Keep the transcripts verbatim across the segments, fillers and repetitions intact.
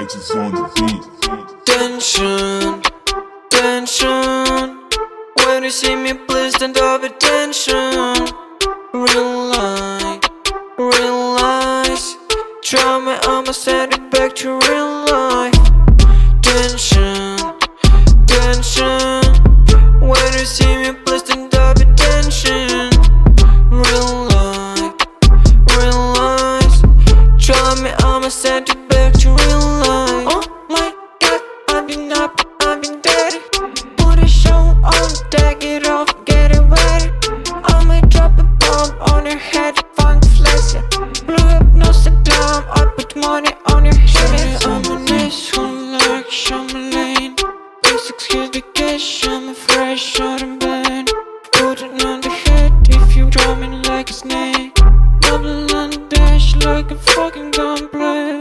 Alexis on the beat. Tension, tension. When you see me, please don't have attention. Realize, realize. Try me, I'ma send it back to real life. Tension, tension. When you see me, please don't have attention. Realize, realize. Try me, I'ma send it back to real life. Oh my God, I've been up, I've been dirty. Put a show on, take it off, get it ready. I might drop a bomb on your head, funk flexing. Blue hypnosis down, I put money on your head. I'm an asshole like Shyamalan. Please excuse the cash, I'm a fresh out of bed. Put it on the head if you draw me like a snake. Double on the dash like a fucking gunplay.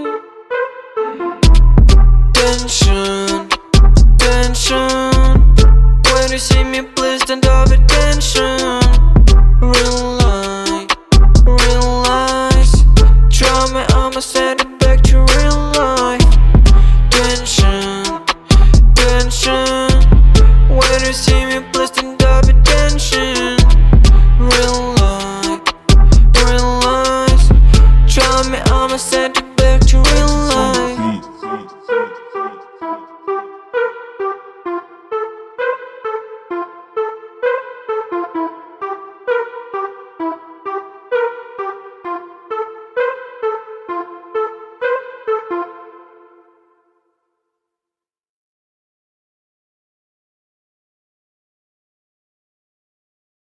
Tension, tension. When you see me